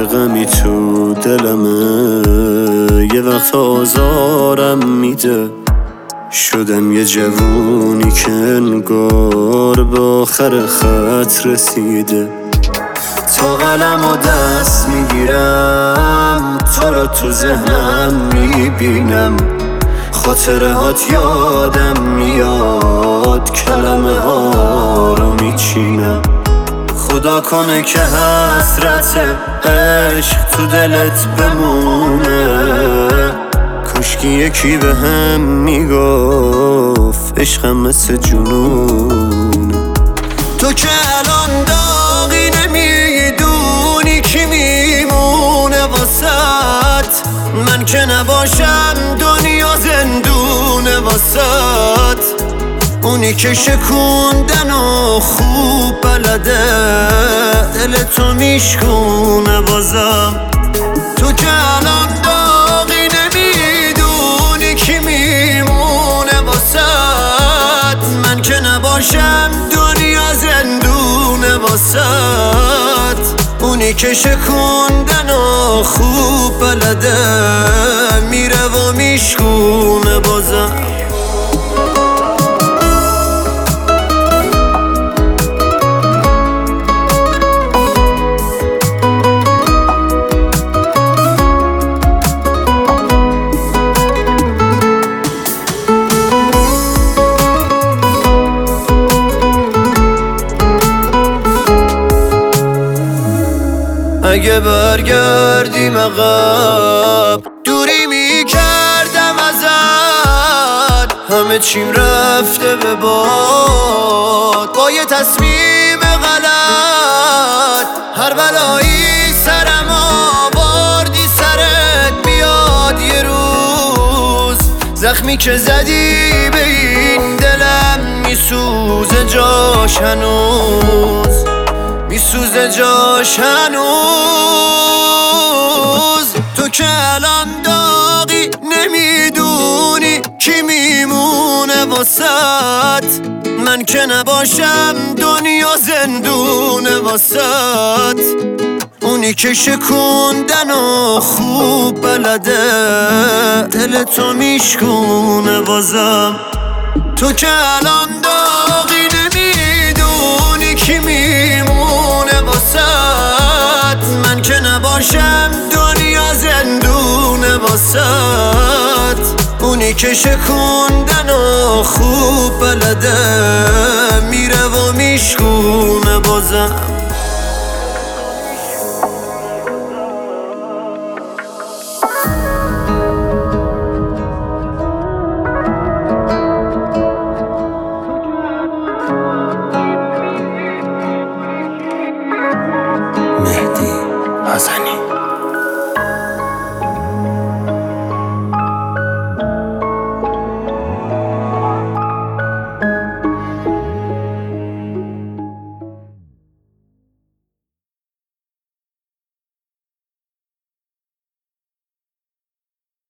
غمی تو دلمه، یه وقت آزارم میده. شدم یه جوونی که انگار به آخر خط رسیده. تا قلم و دست میگیرم، تو رو تو ذهنم میبینم، خاطره هات یادم میاد، کلمه ها رو میچینم. خدا کنه که حسرت عشق تو دلت بمونه، کاشکی یکی به هم میگفت عشقم مثل جنونه. تو که الان داغی نمیدونی کی میمونه واسط، من که نباشم دنیا زندونه واسط. اونی که شکوندن و خوب بلده، دل تو میشکونه بازم. تو که الان داغی نمیدونی کی میمونه واسط، من که نباشم دنیا زندونه واسط. اونی که شکوندن و خوب بلده، میره و میشکونه بازم. اگه برگردیم عقب، دوری میکردم ازت، همه چیم رفته به باد. با یه تصمیم غلط هر بلایی سرم آوردی سرت بیاد یه روز. زخمی که زدی به این دلم میسوزه جاش هنوز، میسوزه جاش هنوز. تو که الان داغی نمیدونی کی میمونه واسط، من که نباشم دنیا زندونه واسط. اونی که شکوندن و خوب بلده، دل تو میشکونه بازم. تو که الان داغی نمیدونی کی میمونه واسط، من که نباشم دنیا زندونه واسط. اونی که شکوندن و خوب بلده،